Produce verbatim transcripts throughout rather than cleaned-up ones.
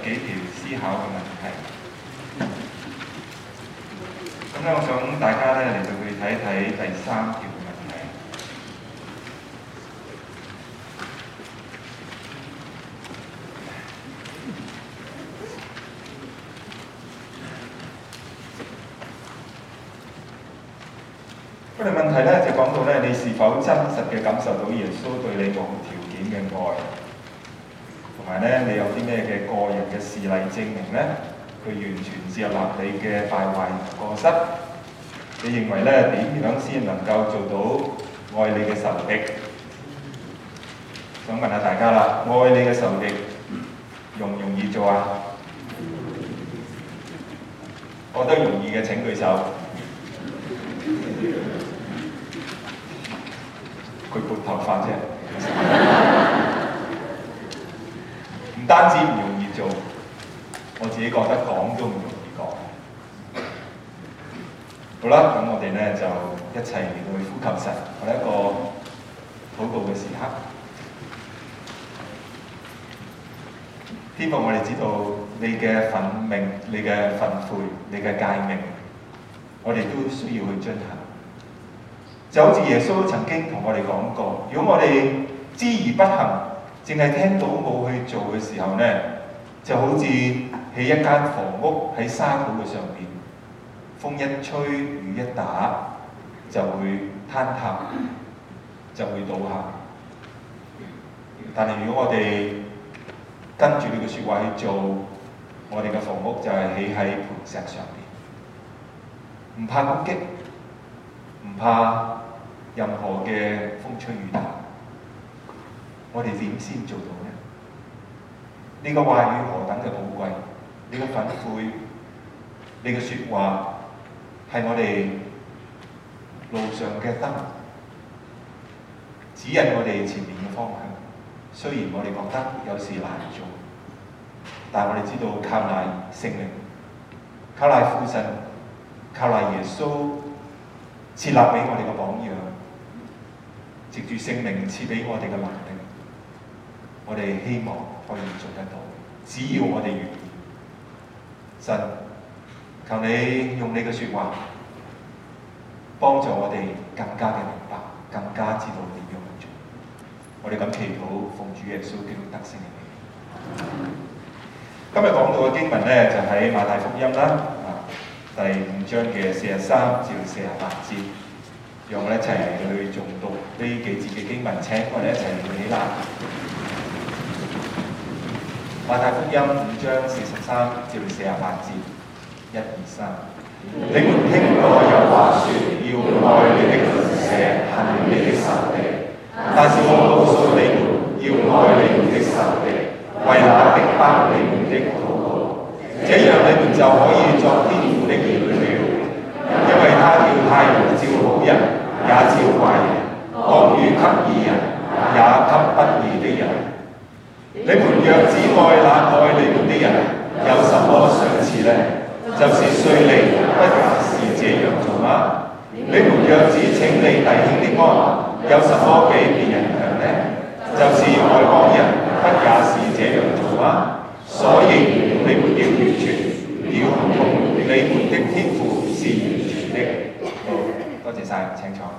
幾條思考嘅問題。咁咧，我想大家咧嚟到去睇睇第三條嘅問題。我哋問題咧就講到咧，你是否真實嘅感受到耶穌對你無條件嘅愛，同埋咧你有啲咩嘅個人嘅事例證明咧，佢完全接納你嘅敗壞同過失？你認為咧點樣先能夠做到愛你嘅仇敵？想問下大家啦，愛你嘅仇敵容唔容易做啊？覺得容易嘅請舉手。佢撥頭髮啫，唔單止唔容易做，我自己覺得講都唔容易講。好啦，咁我哋咧就一齊嚟到去呼求神，我哋一個禱告嘅時刻。天父，我哋知道你嘅憤命、你嘅憤悔、你嘅誡命，我哋都需要去遵行。就好似耶穌曾經同我哋講過，如果我哋知而不行，淨係聽到冇去做嘅時候呢，就好似起一間房屋喺沙土嘅上邊，風一吹雨一打就會坍塌，就會倒下。但係如果我哋跟住你嘅説話去做，我哋嘅房屋就係起喺磐石上邊，唔怕攻擊，唔怕任何嘅風吹雨打，我哋點先做到呢？你嘅話語何等嘅寶貴，你嘅憤悔，你嘅説話係我哋路上嘅燈，指引我哋前面嘅方向。雖然我哋覺得有時難做，但係我哋知道靠賴聖靈，靠賴父神，靠賴耶穌設立俾我哋嘅榜樣。藉住聖靈賜俾我哋嘅能力，我哋希望可以做得到。只要我哋願意，神，求你用你嘅説話幫助我哋更加嘅明白，更加知道點樣去做。我哋咁祈禱，奉主耶穌基督得勝嘅名。今日講到嘅經文咧，就喺馬太福音啦，啊，第五章嘅四十三至四十八節。讓我哋一齊去誦讀呢幾節嘅經文，請我哋一齊起立。馬太福音五章四十三至四十八節，一二三。你們聽過有話說，要愛你的鄰舍，恨你的仇敵。但是我告訴你們，要愛你們的仇敵，為那逼迫你們的禱告，這樣你們就可以作天父的兒女了。因為他叫太陽照好人，也照壞人；降雨給義人，也給不義的人。你們若只愛那愛你們的人，有什麼賞賜呢？就是稅吏不也是這樣做嗎？你們若只請你弟兄的安，有什麼比別人強呢？就是外邦人不也是這樣做嗎？所以你們要完全，要同你們的天父是完全的。好，多謝晒，請坐。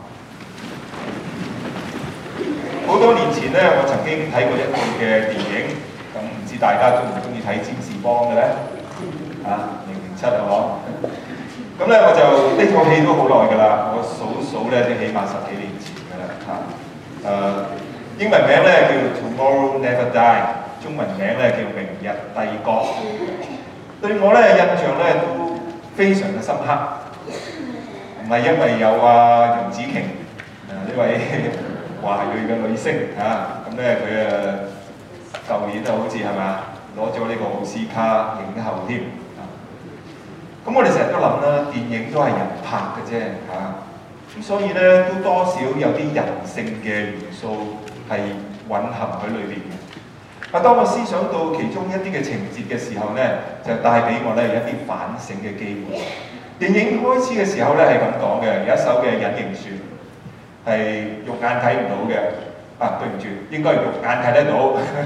好多年前咧，我曾經睇過一套嘅電影，咁唔知大家中唔中意睇占士邦嘅咧？啊，零零七啊，嗬。咁咧我就呢套戲都好耐㗎啦，我數數咧都起碼十幾年前㗎啦嚇。誒、啊，英文名咧叫 Tomorrow Never Die， 中文名咧叫明日帝國。對我咧印象咧都非常嘅深刻，唔係因為有啊楊紫瓊誒呢位華裔嘅女星嚇，咁咧佢誒舊年啊好似係嘛攞咗呢個奧斯卡影后添。咁我哋成日都諗啦，電影都係人拍嘅啫嚇，咁所以咧都多少有啲人性嘅元素係蘊含喺裏邊嘅。啊，當我思想到其中一啲嘅情節嘅時候咧，就帶俾我咧一啲反省嘅機會。電影開始嘅時候咧係咁講嘅，有一艘嘅隱形船係肉眼睇唔到嘅，啊對唔住，應該係肉眼睇得到，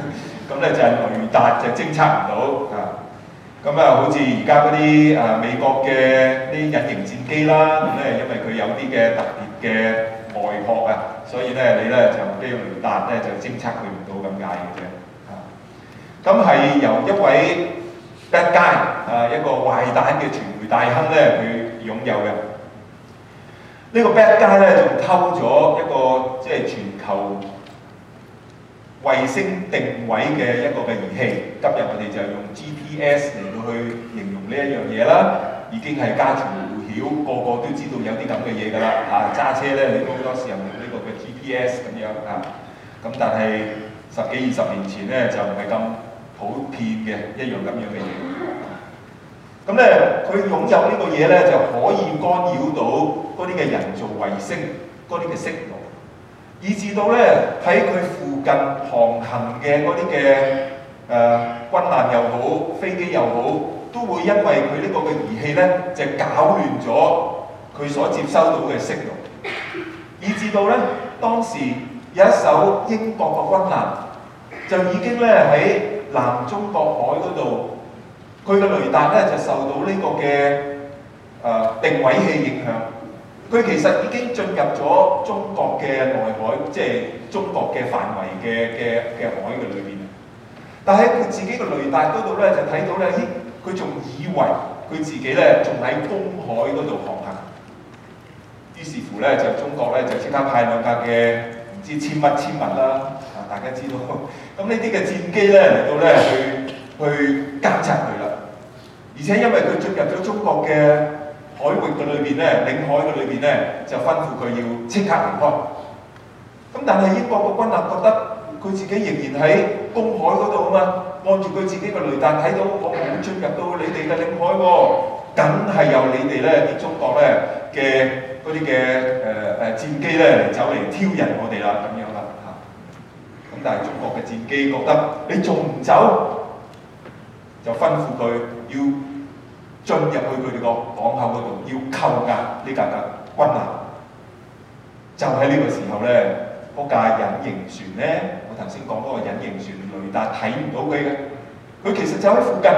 咁咧就係雷達就偵測唔到啊。咁啊，好似而家嗰啲啊美國嘅啲隱形戰機啦，咁咧因為佢有啲嘅特別嘅外殼啊，所以咧你咧就啲雷達咧就偵測佢唔到咁解嘅啫。啊，咁係由一位 bad guy 啊一個壞蛋嘅傳媒大亨咧，佢擁有嘅。呢個 bad guy 咧仲偷咗一個即係全球衛星定位嘅一個嘅儀器，今日我哋就用 G P S 嚟到去形容呢一樣嘢啦，已經係家傳戶曉，個個都知道有啲咁嘅嘢㗎啦。嚇揸車咧，你都好多時候用呢個嘅 G P S 咁樣啊。咁但係十幾二十年前咧就唔係咁普遍嘅一樣咁樣嘅嘢。咁咧佢擁有呢個嘢咧就可以干擾到嗰啲嘅人造衛星嗰啲嘅訊號。以至到咧喺佢附近航行嘅嗰啲嘅誒軍艦又好，飛機又好，都會因為佢呢個嘅儀器咧，就搞亂咗佢所接收到嘅訊號，以至到咧當時有一艘英國嘅軍艦就已經咧喺南中國海嗰度，佢嘅雷達咧就受到呢個嘅誒、呃、定位器影響。佢其實已經進入咗中國嘅內海，即係中國嘅範圍嘅嘅嘅海嘅裏邊。但喺佢自己嘅雷達嗰度咧，就睇到咧，咦，佢仲以為佢自己咧仲喺公海嗰度航行。於是乎咧，就中國咧就即刻派兩架嘅唔知千乜千物啦，啊大家知道。咁呢啲嘅戰機咧嚟到咧去去監察佢啦。而且因為佢進入咗中國嘅海域嘅裏邊咧，領海嘅裏邊咧，就吩咐佢要即刻離開。咁但係英國嘅軍艦覺得佢自己仍然喺公海嗰度啊嘛，按住佢自己嘅雷達睇到我冇進入到你哋嘅領海喎，梗係由你哋咧啲中國咧嘅嗰啲嘅誒誒戰機咧嚟走嚟挑釁我哋啦，咁樣啦嚇。咁但係中國嘅戰機覺得你仲唔走，就吩咐佢要進入去佢哋個港口嗰度，要扣押呢架嘅軍艦。就喺呢個時候咧，嗰架隱形船咧，我頭先講嗰個隱形船雷達睇唔到佢嘅，佢其實就喺附近。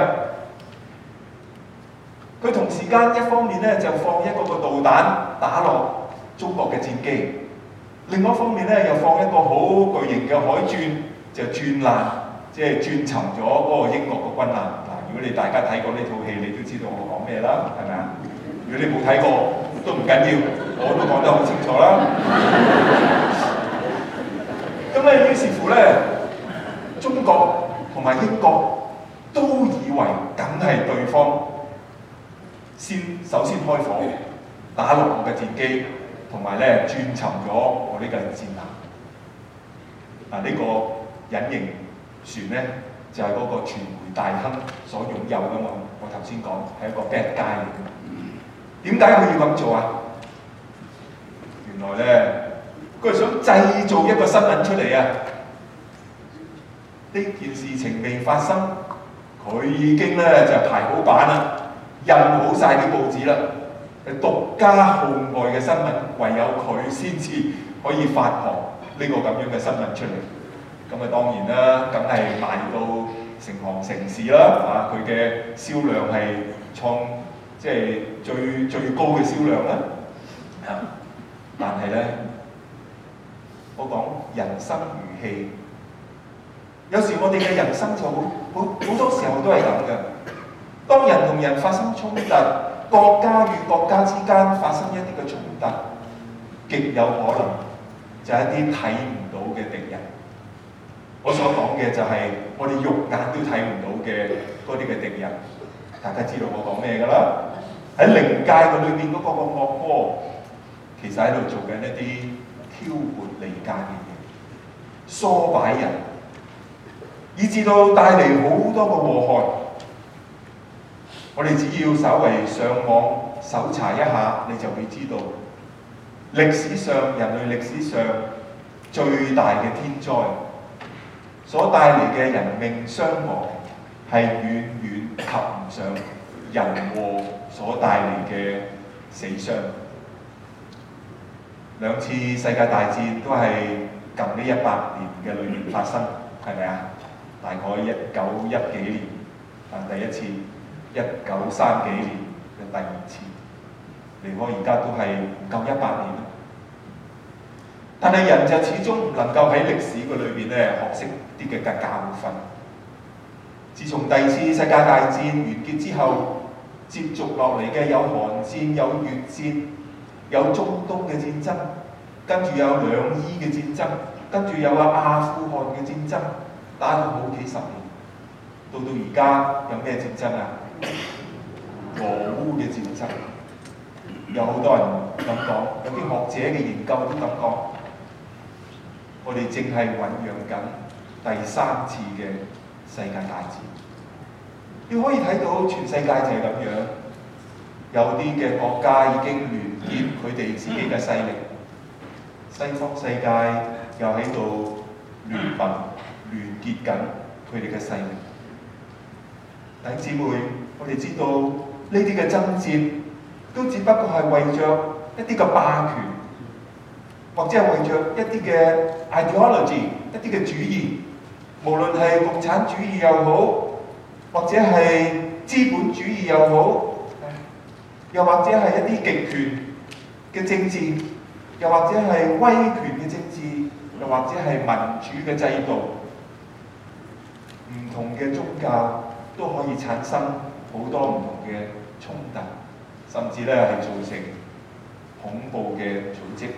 佢同時間一方面咧就放一個個導彈打落中國嘅戰機，另外一方面咧又放一個好巨型嘅海鑽就轉爛，即係轉沉咗嗰個英國嘅軍艦。如果你大家睇過呢套戲，你都知道我講咩啦，係咪啊？如果你冇睇過都唔緊要，我都講得好清楚啦。咁咧，於是乎咧，中國同埋英國都以為梗係對方先首先開火，打落我嘅戰機，同埋咧轉沉咗我呢架戰艦。啊，呢個隱形船咧，就係嗰個傳媒大亨所擁有噶嘛，我頭先講係一個 bad guy 嚟嘅。點解佢要咁做啊？原來咧，佢係想製造一個新聞出嚟啊！呢件事情未發生，佢已經咧就排好版啦，印好晒啲報紙啦，係獨家號外嘅新聞，唯有佢先至可以發行呢個咁樣嘅新聞出嚟。咁啊當然啦，梗係賣到成行成市啦！啊，佢嘅銷量係創即係最最高嘅銷量啦。啊，但係咧，我講人生如戲，有時我哋嘅人生就好好好多時候都係咁嘅。當人同人發生衝突，國家與國家之間發生一啲嘅衝突，極有可能就係一啲睇唔到嘅敵人。我所講嘅就係我哋肉眼都睇唔到嘅嗰啲嘅敵人，大家知道我講咩㗎啦？喺靈界嘅裏邊嗰個個惡魔，其實喺度做緊一啲挑撥離間嘅嘢，唆擺人，以至到帶嚟好多個禍害。我哋只要稍為上網搜查一下，你就會知道歷史上人類歷史上最大嘅天災所帶嚟嘅人命傷亡，係遠遠及唔上人禍所帶嚟嘅死傷。兩次世界大戰都係近呢一百年嘅裏面發生，係咪啊？ 大概一九一幾年啊第一次，一九三幾年嘅第二次，離開而家都係唔夠一百年。但係人就始終唔能夠喺歷史嘅裏邊咧學識啲嘅嘅教訓。自從第二次世界大戰完結之後，接續落嚟嘅有韓戰、有越戰、有中東嘅戰爭，跟住有兩伊嘅戰爭，跟住有啊阿富汗嘅戰爭，打咗好幾十年。到到而家有咩戰爭啊？俄烏嘅戰爭，有好多人咁講，有啲學者嘅研究都咁講。我哋正係醖釀緊第三次嘅世界大戰。你可以睇到全世界就係咁樣，有啲嘅國家已經聯結佢哋自己嘅勢力，西方世界又喺度聯盟聯結緊佢哋嘅勢力。弟兄姊妹，我哋知道呢啲嘅爭戰都只不過係為着一啲嘅霸權，或者係為着一啲嘅 ideology， 一啲嘅主義，無論係共產主義又好，或者係資本主義又好，又或者係一啲極權嘅政治，又或者係威權嘅政治，又或者係民主嘅制度，唔同嘅宗教都可以產生好多唔同嘅衝突，甚至咧係造成恐怖嘅組織。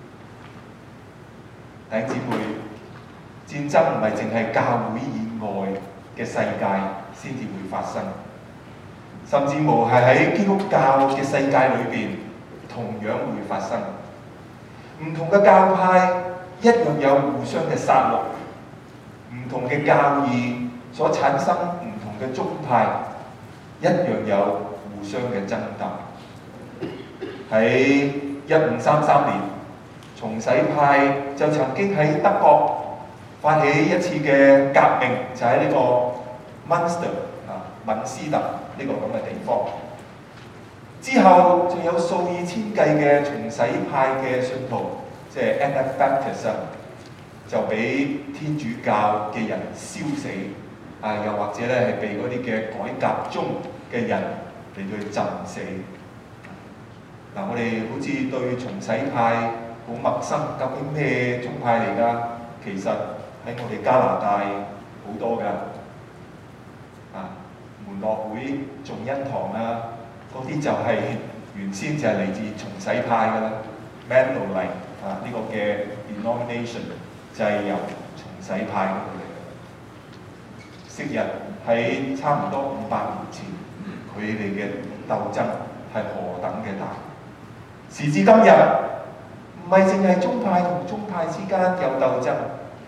弟兄姊妹，戰爭唔係淨係教會以外嘅世界先至會發生，甚至乎係喺基督教嘅世界裏邊同樣會發生。唔同嘅教派一樣有互相嘅殺戮，唔同嘅教義所產生唔同嘅宗派一樣有互相嘅爭鬥。喺一五三三年，重洗派就曾經喺德國發起一次嘅革命，就喺呢個 Münster 啊敏斯特呢個咁嘅地方。之後就有數以千計嘅重洗派嘅信徒，即係 Anabaptists， 就俾天主教嘅人燒死，啊又或者咧係被嗰啲嘅改革宗嘅人嚟到去浸死。嗱、啊，我哋好似對重洗派好陌生，究竟咩宗派嚟㗎？其實喺我哋加拿大好多㗎，啊門諾會、眾恩堂啊，嗰啲就係原先就係嚟自重洗派㗎啦。Mennonite 啊呢、這個嘅 denomination 就係由重洗派嗰度嚟嘅。昔日喺差唔多五百年前，佢哋嘅鬥爭係何等嘅大。時至今日，唔係淨係宗派同宗派之間有鬥爭，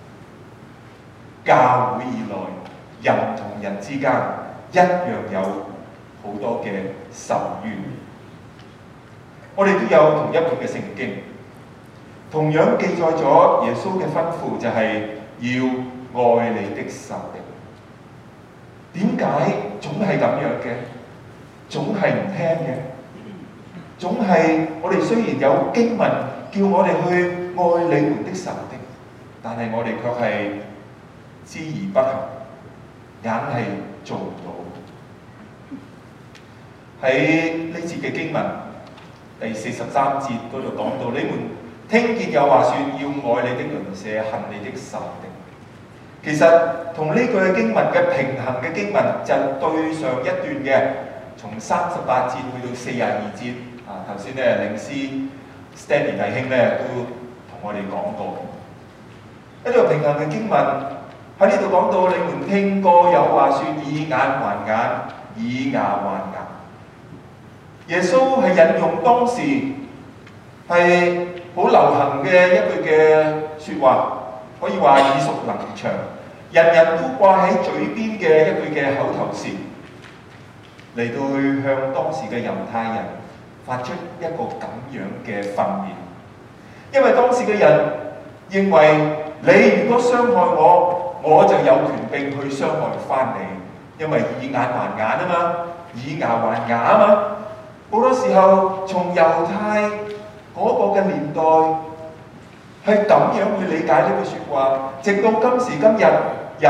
教會以內人同人之間一樣有好多嘅仇怨。我哋都有同一本嘅聖經，同樣記載咗耶穌嘅吩咐，就係要愛你的仇敵。點解總係咁樣嘅？總係唔聽嘅？總係我哋雖然有經文叫我哋去愛你們的仇敵，但係我哋卻係知而不行，硬係做唔到。喺呢節嘅經文第四十三節嗰度講到，你們聽見有話說要愛你的鄰舍，恨你的仇敵。其實同呢句嘅經文嘅平衡嘅經文就對上一段嘅，從三十八節去到四十二節。啊，頭先咧領師 Stanley 弟兄咧都同我哋講過，一個平衡嘅經文喺呢度講到，你們聽過有話說以眼還眼，以牙還牙。耶穌係引用當時係好流行嘅一句嘅説話，可以話耳熟能詳，人人都掛喺嘴邊嘅一句嘅口頭禪，嚟到去向當時嘅猶太人發出一個咁樣嘅訓勉。因為當時嘅人認為，你如果傷害我，我就有權柄去傷害翻你，因為以眼還眼啊嘛，以牙還牙啊嘛。好多時候從猶太嗰個嘅年代係咁樣去理解呢句説話，直到今時今日，人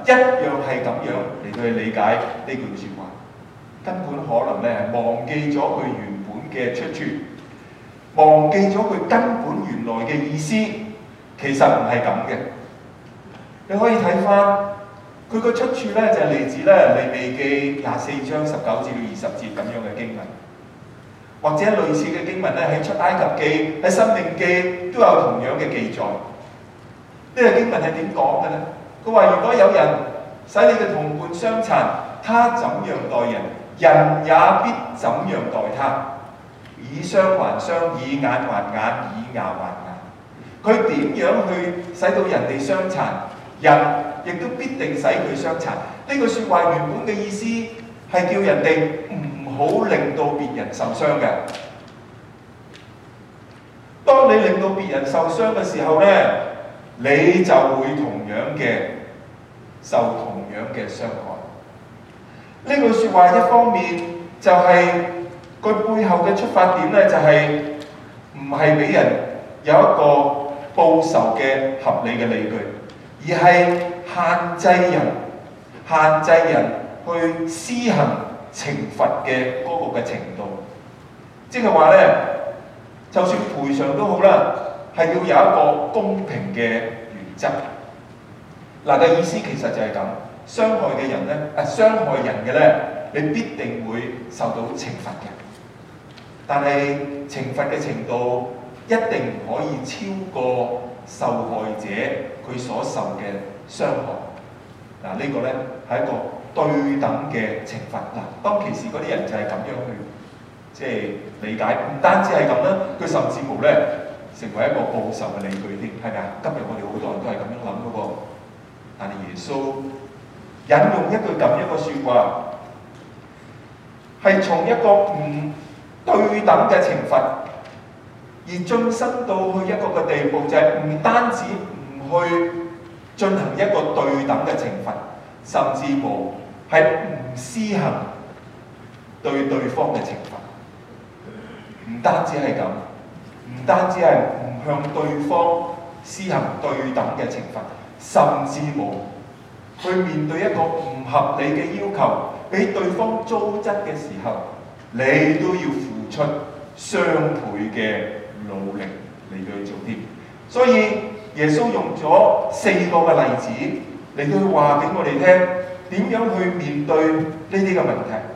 一樣係咁樣嚟到去理解呢句説話，根本可能咧係忘記咗佢原本嘅出處，忘記咗佢根本原來嘅意思，其實唔係咁嘅。你可以睇翻佢個出處咧，就係嚟自咧利未記廿四章十九至到二十節咁樣嘅經文，或者類似嘅經文咧喺出埃及記、喺申命記都有同樣嘅記載。呢個經文係點講嘅咧？佢話：如果有人使你嘅同伴傷殘，他怎樣待人，人也必怎樣待他。以傷還傷，以眼還眼，以牙還牙。佢點樣去使到人哋傷殘，人亦都必定使佢傷殘。呢句説話原本嘅意思係叫人哋唔好令到別人受傷嘅。當你令到別人受傷嘅時候咧，你就會同樣嘅受同樣嘅傷害。呢句説話一方面就係、是、佢背後嘅出發點咧，就係唔係俾人有一個報仇嘅合理嘅理據，而係限制人、限制人去施行懲罰嘅嗰個嘅程度。即係話咧，就算賠償都好啦，係要有一個公平嘅原則。嗱嘅意思其實就係咁，傷害嘅人咧，誒、啊、傷害人嘅咧，你必定會受到懲罰嘅。但係懲罰嘅程度一定唔可以超過受害者佢所受嘅傷害。嗱、啊這個、呢個咧係一個對等嘅懲罰。嗱、啊，當其時嗰啲人就係咁樣去即係、就是、理解，唔單止係咁啦，佢甚至乎咧成為一個報仇嘅理據添，係咪啊？今日我哋好多人都係咁樣諗嗰個，但係耶穌引用一句咁樣嘅説話，係從一個唔對等嘅懲罰，而進身到去一個嘅地步，就係、是、唔單止唔去進行一個對等嘅懲罰，甚至乎係唔施行對對方嘅懲罰。唔單止係咁，唔單止係唔向對方施行對等嘅懲罰，甚至乎去面對一個唔合理嘅要求，俾對方糟質嘅時候，你都要付出雙倍嘅努力嚟去做添。所以耶穌用咗四個嘅例子嚟去話俾我哋聽，點樣去面對呢啲嘅問題。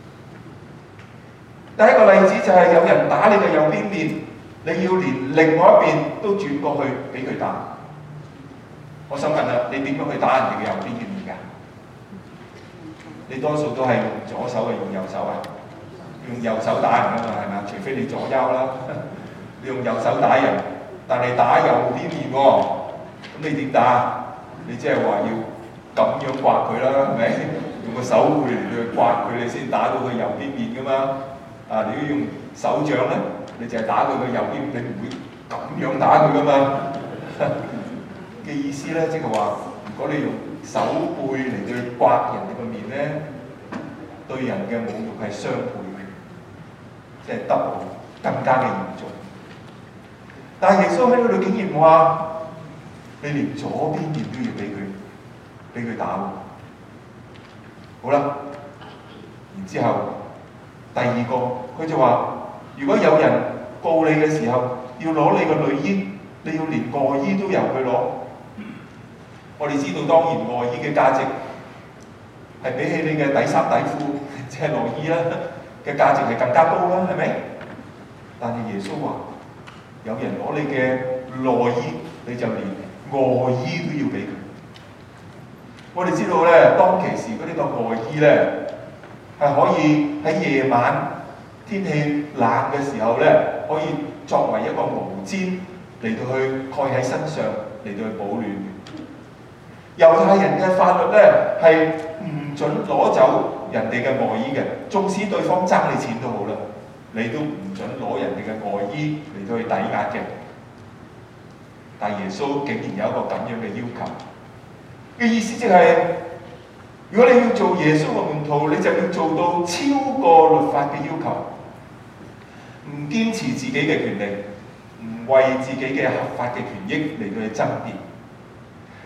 第一個例子就係有人打你嘅右邊面，你要連另外一邊都轉過去俾佢打。我想問啦，你點樣去打人哋嘅右邊面㗎？你多數都係用左手定用右手啊？用右手打人㗎嘛，係咪啊？除非你左腰啦，你用右手打人，但係打右邊面喎，咁你點打？你即係話要咁樣刮佢啦，係咪？用個手背嚟去刮佢，你先打到佢右邊面㗎嘛。啊！你要用手掌咧，你就係打佢個右邊，你唔會咁樣打佢噶嘛。嘅意思咧，即係話，如果你用手背嚟去刮人哋個面咧，對人嘅侮辱係雙倍嘅，即係 double 更加嘅嚴重。但係耶穌喺嗰度竟然話：你連左邊面都要俾佢，俾佢打喎。好啦，然之後。第二個，佢就話：如果有人告你嘅時候，要攞你個內衣，你要連外衣都由佢攞。我哋知道，當然外衣嘅價值係比起你嘅底衫底褲，即係內衣啦嘅價值係更加高啦，係咪？但係耶穌話：有人攞你嘅內衣，你就連外衣都要俾佢。我哋知道咧，當其時嗰啲個外衣咧，係可以喺夜晚天氣冷嘅時候咧，可以作為一個毛氈嚟到去蓋喺身上，嚟到去保暖。猶太人嘅法律咧係唔準攞走人哋嘅外衣嘅，縱使對方爭你錢都好啦，你都唔準攞人哋嘅外衣嚟到去抵押嘅。但耶穌竟然有一個咁樣嘅要求嘅意思，即係如果你要做耶穌嘅門徒，你就要做到超過律法嘅要求，唔堅持自己嘅權利，唔為自己嘅合法嘅權益嚟到去爭辯。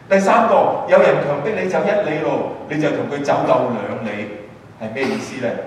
第三個，有人強迫你走一里路，你就同佢走夠兩里，係咩意思咧？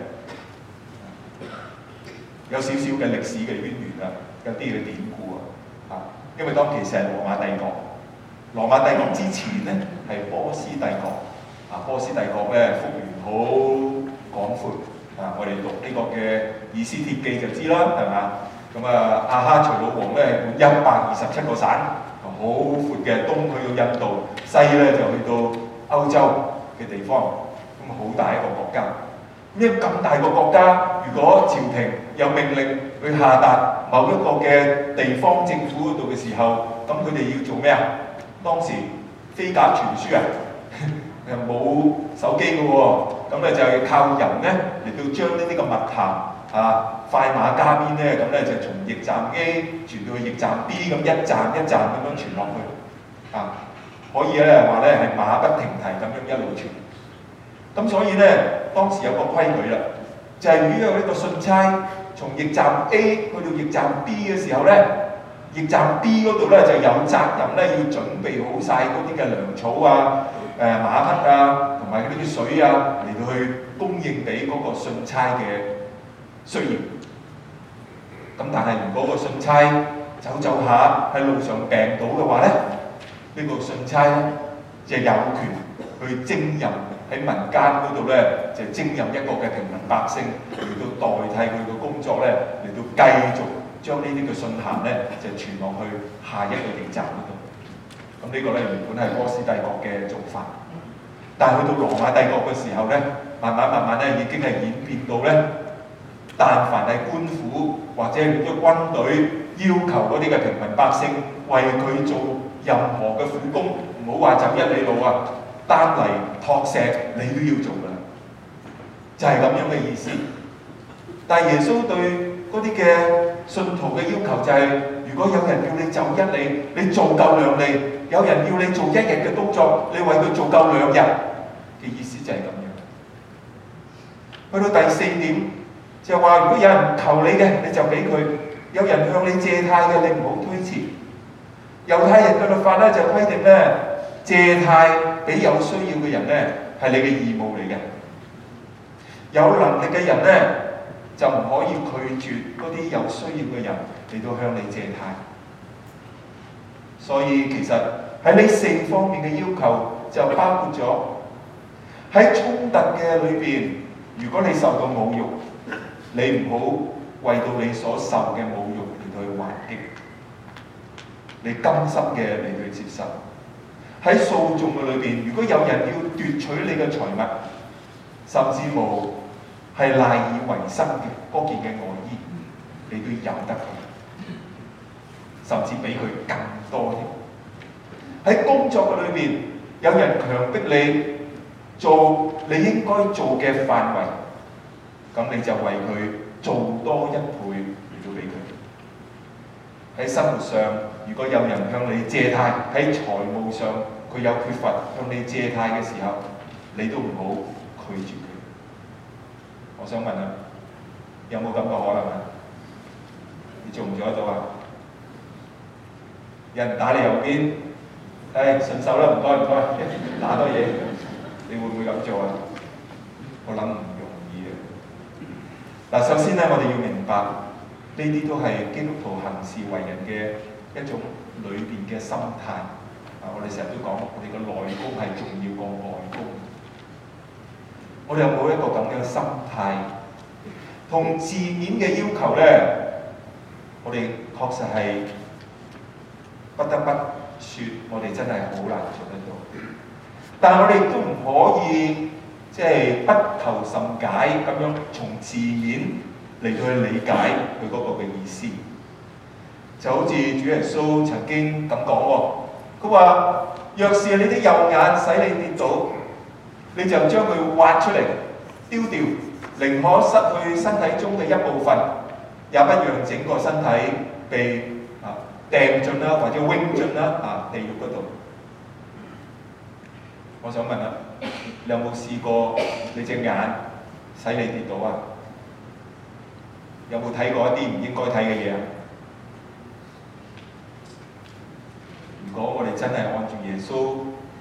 有少少嘅歷史嘅淵源啊，有啲嘅典故啊，啊，因為當其時係羅馬帝國，羅馬帝國之前咧係波斯帝國，啊，波斯帝國咧幅員好廣闊，啊，我哋讀呢個嘅《以斯帖記》就知啦，係嘛？咁啊，亞哈隨魯王咧管一百二十七個省。好闊嘅，東去到印度，西咧就去到歐洲嘅地方，咁好大一個國家。呢咁大個國家，如果朝廷有命令去下達某一個嘅地方政府嗰度嘅時候，咁佢哋要做咩啊？當時飛鴿傳書啊，又冇手機嘅喎，咁咧就係靠人咧嚟到將呢啲嘅密函啊，快馬加鞭咧，咁咧就從驛站 A 傳到去驛站 B， 咁一站一站咁樣傳落去，啊，可以咧話咧係馬不停蹄咁樣一路傳。咁所以咧，當時有個規矩啦，就係、是、如果有呢個信差從驛站 A 去到驛站 B 嘅時候咧，驛站 B 嗰度咧就有責任咧要準備好晒嗰啲嘅糧草啊、誒、呃、馬匹啊，同埋嗰啲水啊嚟到去供應俾嗰個信差嘅需要。咁但係如果個信差走走下喺路上病倒嘅話咧，呢、這個信差咧就有權去徵任喺民間嗰度咧，就徵任一個嘅平民百姓嚟到代替佢嘅工作咧，嚟到繼續將呢啲嘅信函咧就傳落去下一個驛站嗰度。咁呢個咧原本係波斯帝國嘅做法，但係去到羅馬帝國嘅時候咧，慢慢慢慢咧已經係演變到咧，但凡係官府或者係啲軍隊要求嗰啲嘅平民百姓為佢做任何嘅苦工，唔好話走一里路啊，擔泥托石你都要做㗎啦，就係、是、咁樣嘅意思。但係耶穌對嗰啲嘅信徒嘅要求就係、是，如果有人叫你走一里，你做夠兩里；有人要你做一日嘅工作，你為佢做夠兩日嘅意思就係咁樣。去到第四點。就話如果有人求你嘅，你就俾佢；有人向你借貸嘅，你唔好推辭。猶太人嘅律法咧就規定咧，借貸俾有需要嘅人咧係你嘅義務嚟嘅。有能力嘅人咧就唔可以拒絕嗰啲有需要嘅人嚟到向你借貸。所以其實喺呢四方面嘅要求就包括咗喺衝突嘅裏邊，如果你受到侮辱，你唔好為到你所受嘅侮辱嚟到去還擊，你甘心嘅嚟到去接受。喺訴訟嘅裏邊，如果有人要奪取你嘅財物，甚至乎係賴以為生嘅嗰件嘅外衣，你都由得佢，甚至比佢更多添。喺工作嘅裏邊，有人強迫你做你應該做嘅範圍，咁你就為佢做多一倍嚟到俾佢。喺生活上，如果有人向你借貸，喺財務上佢有缺乏向你借貸嘅時候，你都唔好拒絕佢。我想問下，有冇咁嘅可能啊？你做唔做得到啊？有人打你右邊，誒順手啦，唔該唔該，打多嘢，你會唔會咁做啊？我諗唔容易嘅。嗱，首先咧，我哋要明白呢啲都係基督徒行事為人嘅一種裏邊嘅心態。啊，我哋成日都講，我哋嘅內功係重要過外功。我哋有冇一個咁嘅心態？同字面嘅要求咧，我哋確實係不得不説，我哋真係好難做得到。但係我哋都唔可以即係不求甚解咁樣從字面嚟到去理解佢嗰個嘅意思。就好似主耶穌曾經咁講喎，佢話：若是你的右眼使你跌倒，你就將佢挖出嚟丟掉，寧可失去身體中嘅一部分，也不讓整個身體被啊掟進啦，或者扔進啦啊地獄嗰度。我想問下，你有冇試過你隻眼使你跌倒啊？有冇睇過一啲唔應該睇嘅嘢啊？如果我哋真係按住耶穌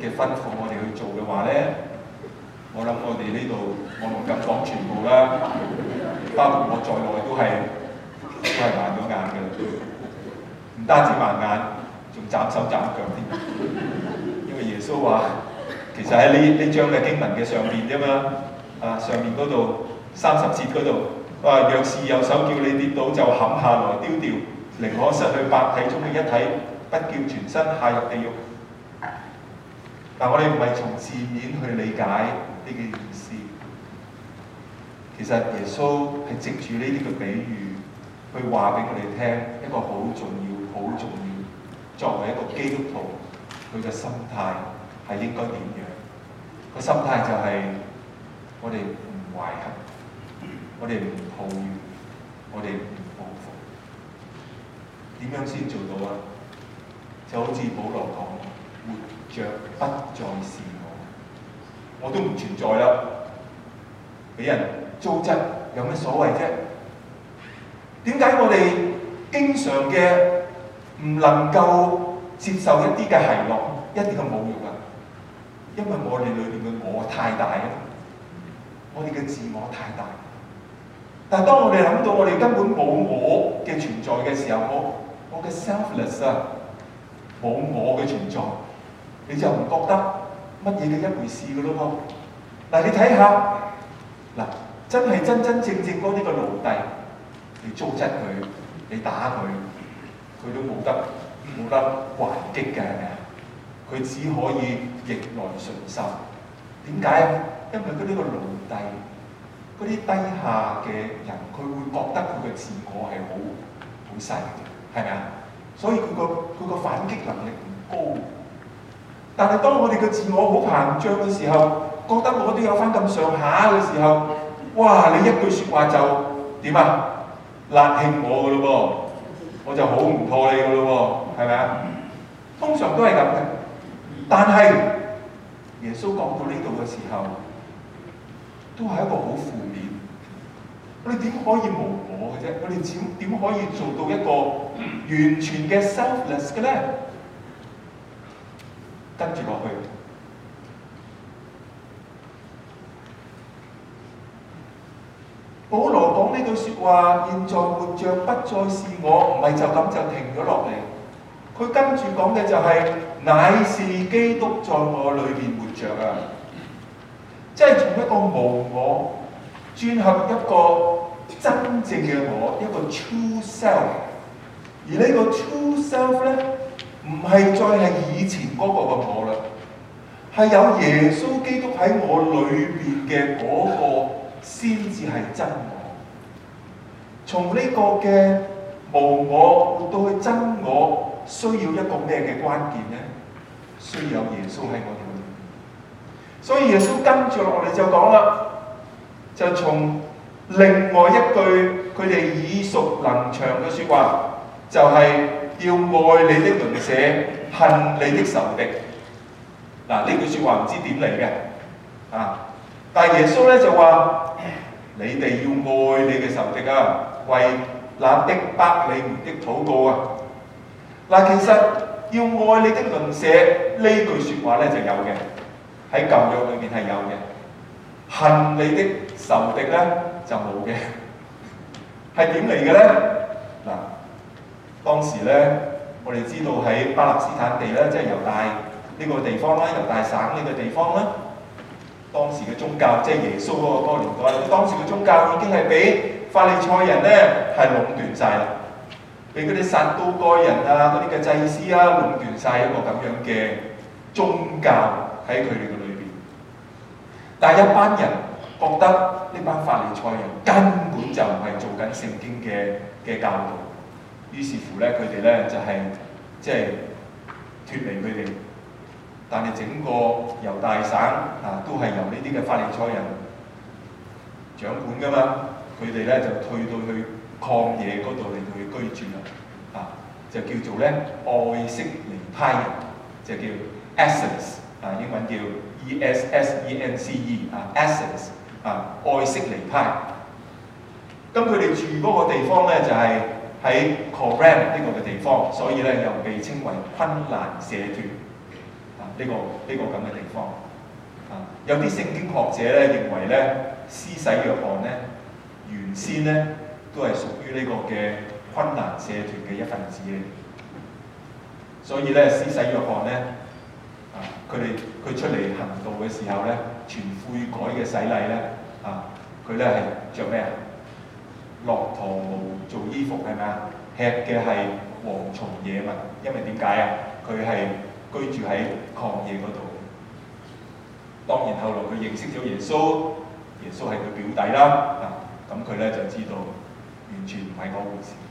嘅吩咐我哋去做嘅話咧，我諗我哋呢度我唔敢講全部啦，包括我在內都係都係盲咗眼嘅啦，唔單止盲眼，仲斬手斬腳添。因為耶穌話，其實喺呢呢章嘅經文嘅上邊啫嘛，啊上面嗰度三十節嗰度，話若是右手叫你跌倒，就砍下來丟掉，寧可失去百體中嘅一體，不叫全身下入地獄。但我哋唔係從字面去理解呢個意思，其實耶穌係藉住呢啲嘅比喻，去話俾我哋聽一個好重要、好重要，作為一個基督徒，佢嘅心態係應該點樣？個心態就係我哋唔懷恨，我哋唔抱怨，我哋唔報復。點樣先做到啊？就好似保羅講，活着不再是我，我都唔存在啦。俾人糟質有咩所謂啫？點解我哋經常嘅唔能夠接受一啲嘅奚落、一啲嘅侮辱啊？因為我哋裏面嘅我太大啊，我哋嘅自我太大。但係當我哋諗到我哋根本冇我嘅存在嘅時候，我我嘅 selfless 啊，冇我嘅存在，你就唔覺得乜嘢嘅一回事嘅咯喎。嗱，你睇下，嗱，真係真真正正嗰啲嘅奴隸，你糟質佢，你打佢，佢都冇得冇得還擊嘅，係咪啊？佢只可以逆來順受。點解啊？因為嗰啲個奴隸，嗰啲低下嘅人，佢會覺得佢嘅自我係好好細嘅，係咪啊？所以佢個佢個反擊能力唔高。但係當我哋嘅自我好膨脹嘅時候，覺得我都有翻咁上下嘅時候，哇！你一句説話就點啊？辣興我嘅咯噃，我就好唔妥你嘅咯喎，係咪啊？通常都係咁嘅。但係耶穌講到呢度嘅時候，都係一個好負面。我哋點可以無我嘅啫？我哋點點可以做到一個完全嘅 selfless 嘅咧？跟住落去，保羅講呢句説話，現在活着不再是我，唔係就咁就停咗落嚟。佢跟住講嘅就係、是，乃是基督在我裏面活着啊！即係從一個無我轉合一個真正嘅我，一個 true self。而呢個 true self 咧，唔係再係以前嗰個嘅我啦，係有耶穌基督喺我裏邊嘅嗰個先至係真我。從呢個嘅無我活到去真我。需要一個咩嘅關鍵呢？需要有耶穌喺我哋裏面。所以耶穌跟住落嚟就講啦，就從另外一句佢哋耳熟能詳嘅説話，就係、是、要愛你的鄰舍，恨你的仇敵。嗱，呢句説話唔知點嚟嘅啊！但係耶穌咧就話：你哋要愛你嘅仇敵啊，為那逼迫你們的禱告啊！嗱，其實要愛你的鄰舍呢句説話咧就有嘅，喺舊約裏面係有嘅。恨你的仇敵咧就冇嘅。係點嚟嘅咧？嗱，當時咧我哋知道喺巴勒斯坦地咧，即係猶大呢個地方啦，猶大省呢個地方啦，當時嘅宗教即係耶穌嗰個嗰個年代，當時嘅宗教已經係俾法利賽人咧係壟斷晒啦。俾嗰啲撒都該人啊，嗰啲嘅祭司啊，壟斷晒一個咁樣嘅宗教喺佢哋嘅裏邊。但係一班人覺得呢班法利賽人根本就唔係做緊聖經嘅嘅教導，於是乎咧，佢哋咧就係即係脫離佢哋。但係整個猶大省啊，都係由呢啲嘅法利賽人掌管噶嘛，佢哋咧就退到去曠野嗰度嚟到去居住啦，啊，就叫做咧愛色尼派人，就叫 Essence， 啊，英文叫 E S S E N C E， 啊 Essence， 啊愛色尼派。咁佢哋住嗰個地方咧就係喺 Coram 呢個嘅地方，所以咧又被稱為昆蘭社團。啊，呢呢個呢個咁嘅地方。啊，有啲聖經學者咧認為咧，施洗約翰咧原先咧都係屬於呢個嘅昆蘭社團嘅一份子嚟，所以咧施洗約翰咧啊，佢哋佢出嚟行道嘅時候咧，傳悔改嘅洗禮咧啊，佢咧係着咩啊？駱駝毛做衣服係咪啊？吃嘅係蝗蟲野物，因為點解啊？佢係居住喺曠野嗰度。當然後來佢認識咗耶穌，耶穌係佢表弟啦。啊，咁佢咧就知道完全唔係嗰回事。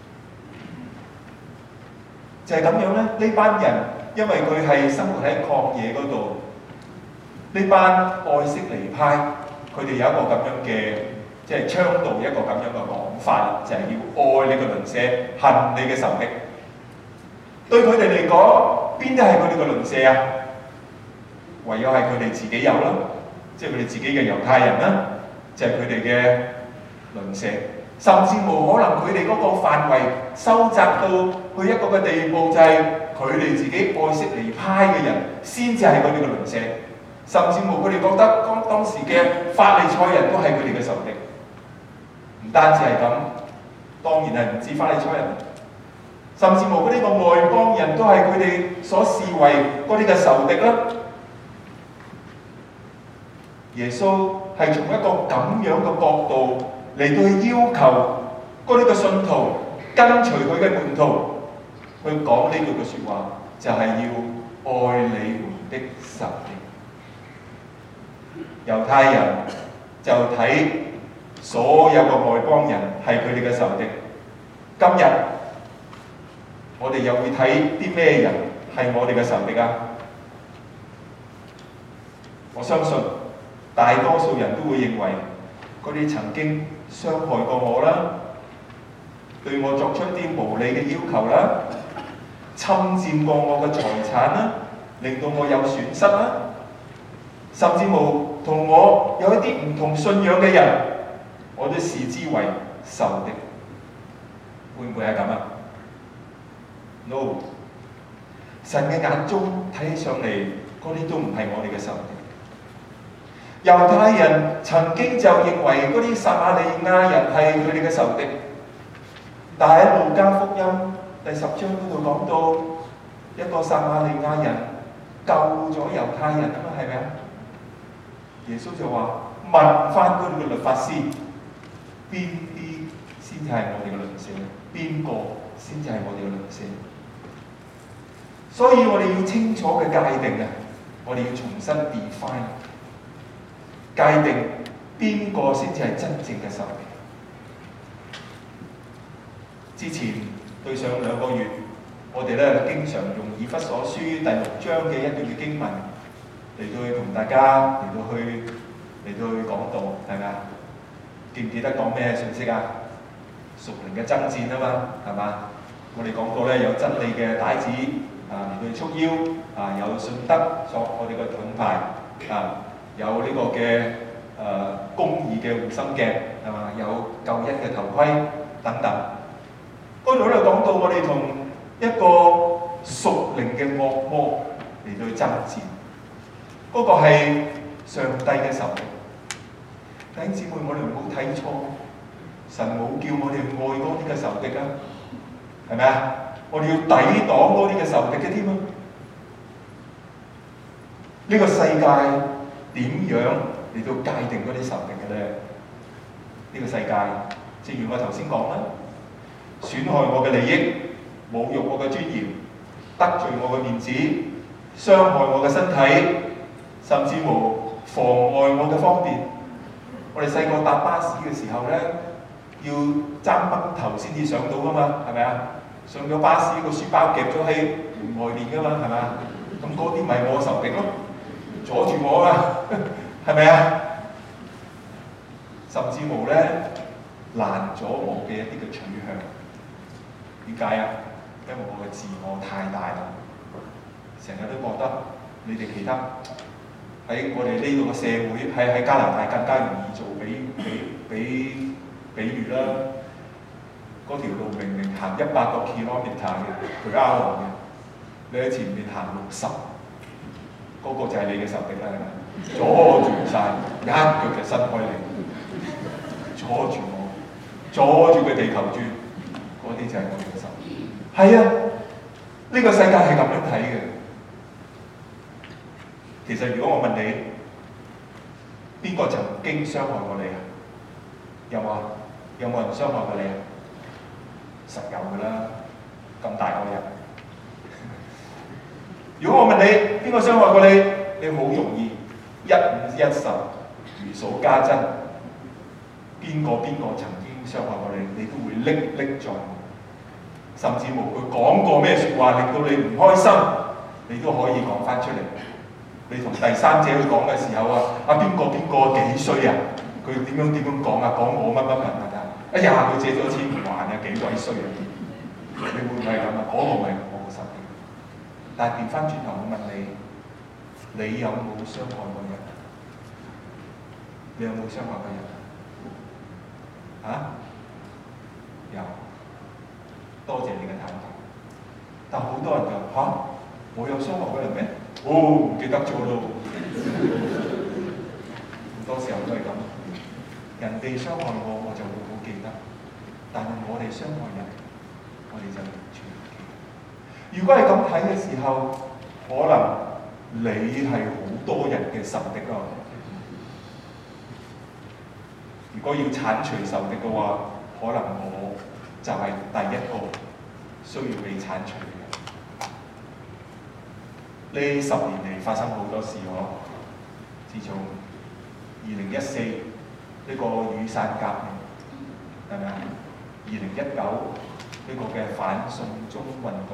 就係咁樣咧，呢班人因為佢係生活喺曠野嗰度，呢班愛色尼派，佢哋有一個咁樣嘅，即係倡導一個咁樣嘅講法，就係、是、要愛你嘅鄰舍，恨你嘅仇敵。對佢哋嚟講，邊啲係佢哋嘅鄰舍啊？唯有係佢哋自己有啦，即係佢哋自己嘅猶太人啦，就係佢哋嘅鄰舍。甚至冇可能佢哋嗰個範圍收窄到去一個嘅地步，就係佢哋自己愛色尼派嘅人先至係佢哋嘅鄰舍。甚至冇佢哋覺得當當時嘅法利賽人都係佢哋嘅仇敵。唔單止係咁，當然係唔止法利賽人，甚至冇嗰啲個外邦人都係佢哋所視為嗰啲嘅仇敵啦。耶穌係從一個咁樣嘅角度嚟到去要求嗰啲嘅信徒跟隨佢嘅門徒去講呢句嘅説話，就係、是、要愛你們的仇敵。猶太人就睇所有嘅外邦人係佢哋嘅仇敵。今日我哋又會睇啲咩人係我哋嘅仇敵啊？我相信大多數人都會認為嗰啲曾經傷害過我啦，對我作出一啲無理嘅要求啦，侵佔過我嘅財產啦，令到我有損失啦，甚至乎同我有一啲唔同信仰嘅人，我都視之為仇敵。會唔會係咁啊 ？No， 神嘅眼中睇起上嚟，嗰啲都唔係我哋嘅仇敵。猶太人曾經就認為嗰啲撒瑪利亞人係佢哋嘅仇敵，但係喺路加福音第十章嗰度講到一個撒瑪利亞人救咗猶太人啊嘛，係咪啊？耶穌就話問翻嗰啲嘅律法師，邊啲先至係我哋嘅鄰舍？邊個先至係我哋嘅鄰舍？所以我哋要清楚嘅界定啊，我哋要重新 define。界定邊個先至係真正嘅仇敵？之前對上兩個月，我哋咧經常用以弗所書第六章嘅一段嘅經文嚟到去同大家嚟到去嚟到去講道，係咪啊？記唔記得講咩信息啊？屬靈嘅爭戰啊嘛，係嘛？我哋講過咧，有真理嘅帶子啊嚟到去束腰啊，有信德作我哋嘅盾牌啊。有呢個嘅誒、呃、公義嘅護心鏡係嘛？有救恩嘅頭盔等等。嗰度咧講到我哋同一個屬靈嘅惡魔嚟到去爭戰，嗰、那個係上帝嘅仇敵。弟兄姊妹，我哋唔好睇錯，神冇叫我哋愛嗰啲嘅仇敵啊，係咪啊？我哋要抵擋嗰啲嘅仇敵嘅添啊！呢、這個世界點樣嚟到界定嗰啲仇敵嘅咧？呢、這個世界，正如我頭先講啦，損害我嘅利益、侮辱我嘅尊嚴、得罪我嘅面子、傷害我嘅身體，甚至乎妨礙我嘅方便。我哋細個搭巴士嘅時候咧，要爭崩頭先至上到噶嘛，係咪啊？上咗巴士，個書包夾咗喺門外面噶嘛，係咪啊？咁嗰啲咪我仇敵咯。阻住我啊，係咪啊？甚至乎咧攔咗我嘅一啲嘅取向。點解啊？因為我嘅自我太大啦，成日都覺得你哋其他喺我哋呢度嘅社會，喺喺加拿大更加容易做。比比比比如啦，嗰條路明明行一百個 kilometre 嘅，佢 hour 嘅，你喺前面行六十。 嗰、個就係你嘅仇敵啦，阻住晒，一腳就伸開你，阻住我，阻住佢地球轉，嗰啲就係我哋嘅仇敵。係啊，呢、呢個世界係咁樣睇嘅。其實如果我問你，邊個曾經傷害過你啊？有冇啊？有冇人傷害過你啊？實有㗎啦，咁大個人。如果我問你邊個傷害過你，你好容易一五一十如數家珍，邊個邊個曾經傷害過你，你都會歷歷在目。甚至乎佢講過咩説話令到你唔開心，你都可以講翻出嚟。你同第三者去講嘅時候啊，啊邊個邊個幾衰啊？佢點樣點樣講啊？講我乜乜乜乜啊！哎呀，佢借咗錢唔還啊，幾鬼衰啊！你會唔會係咁啊？嗰、那個咪我個仇敵。但係調翻轉頭，我問你，你有冇傷害過人？你有冇傷害過人啊？有，多謝你嘅坦白。但好多人就嚇、啊，我有傷害過人咩？哦，唔記得咗咯。好多時候都係咁，人哋傷害我，我就會好記得。但係我哋傷害人，我哋就完全唔記得。如果係咁睇嘅時候，可能你係好多人嘅仇敵咯。如果要剷除仇敵嘅話，可能我就係第一個需要被剷除嘅。呢十年嚟發生好多事喎。自從二零一四呢個雨傘革命，係咪啊？二零一九呢個嘅反送中運動，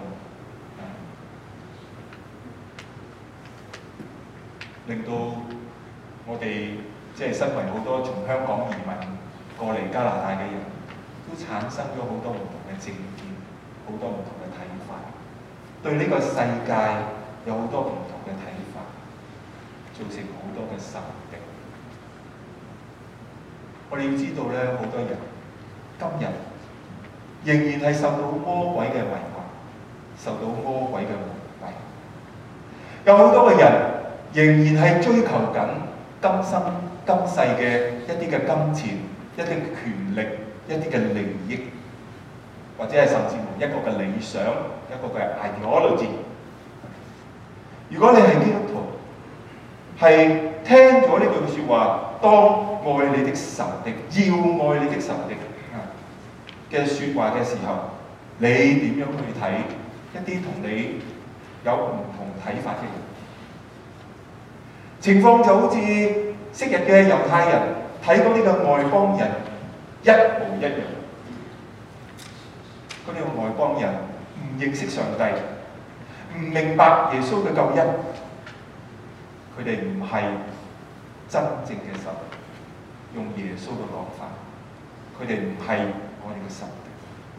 令到我哋即係身為好多從香港移民過嚟加拿大嘅人，都產生咗好多唔同嘅政見，好多唔同嘅睇法，對呢個世界有好多唔同嘅睇法，造成好多嘅仇敵。我哋要知道咧，好多人今日仍然係受到魔鬼嘅迷惑，受到魔鬼嘅蒙蔽。有好多嘅人仍然係追求緊今生今世嘅一啲嘅金錢、一啲嘅權力、一啲嘅利益，或者係甚至乎一個嘅理想、一個嘅 ideology。如果你係基督徒，係聽咗呢句説話，當愛你的仇敵，要愛你的仇敵嘅説話嘅時候，你點樣去睇一啲同你有唔同睇法嘅人？情況就好似昔日嘅猶太人睇到呢個外邦人一模一樣。嗰啲外邦人唔認識上帝，唔明白耶穌嘅救恩，佢哋唔係真正嘅仇敵。用耶穌嘅講法，佢哋唔係我哋嘅仇敵。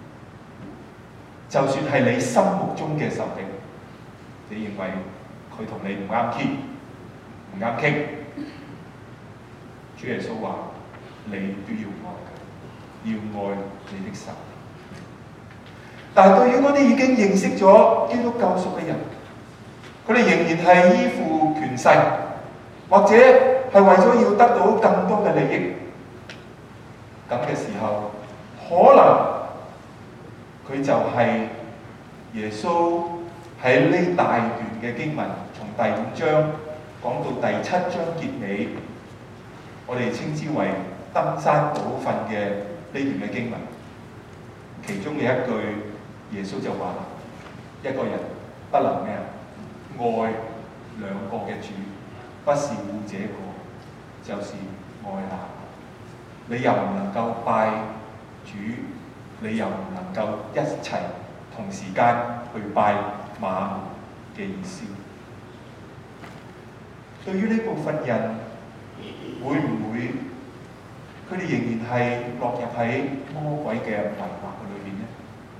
就算係你心目中嘅仇敵，你認為佢同你唔啱 key，唔啱傾，主耶穌話：你都要愛佢，要愛你的仇敵。但係對於嗰啲已經認識咗基督救贖嘅人，佢哋仍然係依附權勢，或者係為咗要得到更多嘅利益，咁嘅時候，可能佢就係耶穌喺呢大段嘅經文，從第五章講到第七章結尾，我哋稱之為登山寶訓嘅呢段嘅經文，其中嘅一句，耶穌就話：一個人不能咩啊？愛兩個嘅主，不是護這個，就是愛那個。你又唔能夠拜主，你又唔能夠一齊同時間去拜馬門嘅意思。對於呢部分人，會唔會佢哋仍然係落入喺魔鬼嘅迷惑嘅裏邊呢？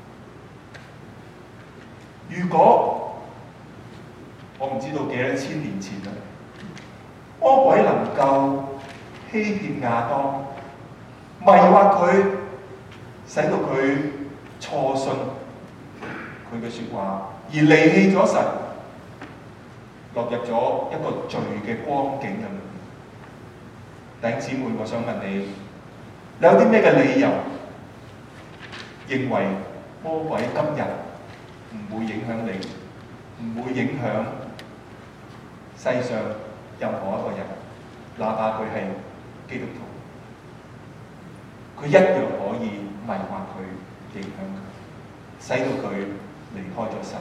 如果我唔知道幾多千年前啦，魔鬼能夠欺騙亞當，迷惑佢，使到佢錯信佢嘅説話，而離棄咗神， 落入咗一個罪嘅光景入面。弟兄姊妹，我想問你，你有啲咩嘅理由認為魔鬼今日唔會影響你，唔會影響世上任何一個人，哪怕佢係基督徒，佢一樣可以迷惑佢、影響佢，使到佢離開咗神，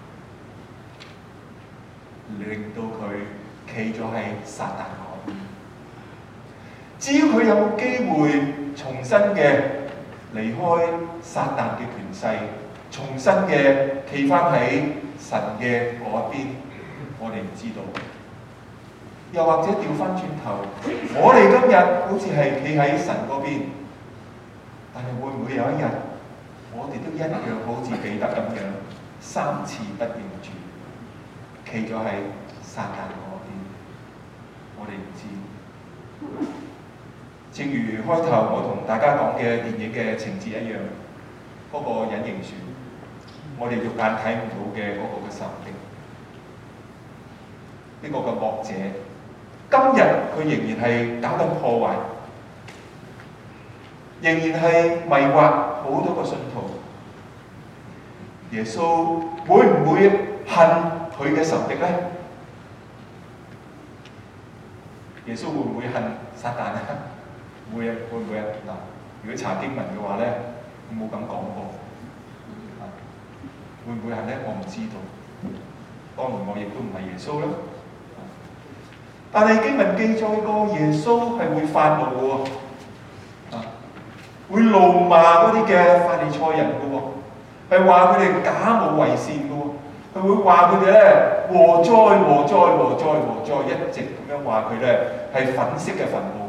令到佢企咗喺撒旦嗰邊。只要佢有冇機會重新嘅離開撒旦嘅權勢，重新嘅企翻喺神嘅嗰一邊，我哋唔知道。又或者調翻轉頭，我哋今日好似係企喺神嗰邊，但係會唔會有一日，我哋都一樣好似彼得咁樣，三次不認主，企咗喺撒旦嗰邊？我哋唔知。正如開頭我同大家講嘅電影嘅情節一樣，嗰、那個隱形船，我哋肉眼睇唔到嘅嗰個嘅仇敵，呢、這個嘅惡者，今日佢仍然係搞緊破壞，仍然係迷惑好多個信徒。耶穌會唔會恨佢嘅仇敵呢？耶穌會唔會恨撒旦啊？會啊，會唔會啊？嗱，如果查經文嘅話咧，冇咁講過。啊，會唔會係咧？我唔知道。當然我亦都唔係耶穌啦。但係經文記載過，耶穌係會發怒嘅喎，啊，會怒罵嗰啲嘅法利賽人嘅喎，係話佢哋假冒為善嘅喎，佢會話佢哋咧禍哉禍哉禍哉禍哉，一直咁樣話佢咧係粉飾嘅墳墓。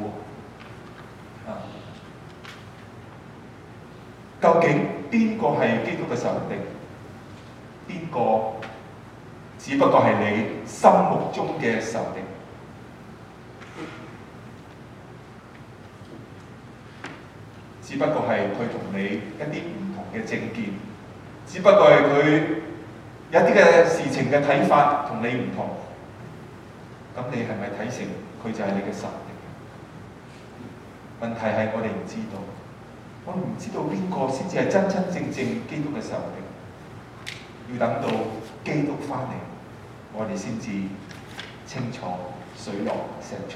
究竟邊個係基督嘅仇敵？邊個只不過係你心目中嘅仇敵？只不過係佢同你一啲唔同嘅政見，只不過係佢有一啲嘅事情嘅睇法同你唔同。咁你係咪睇成佢就係你嘅仇敵？問題係我哋唔知道。我唔知道邊個先至係真真正正基督嘅仇敵，要等到基督翻嚟，我哋先至清楚水落石出。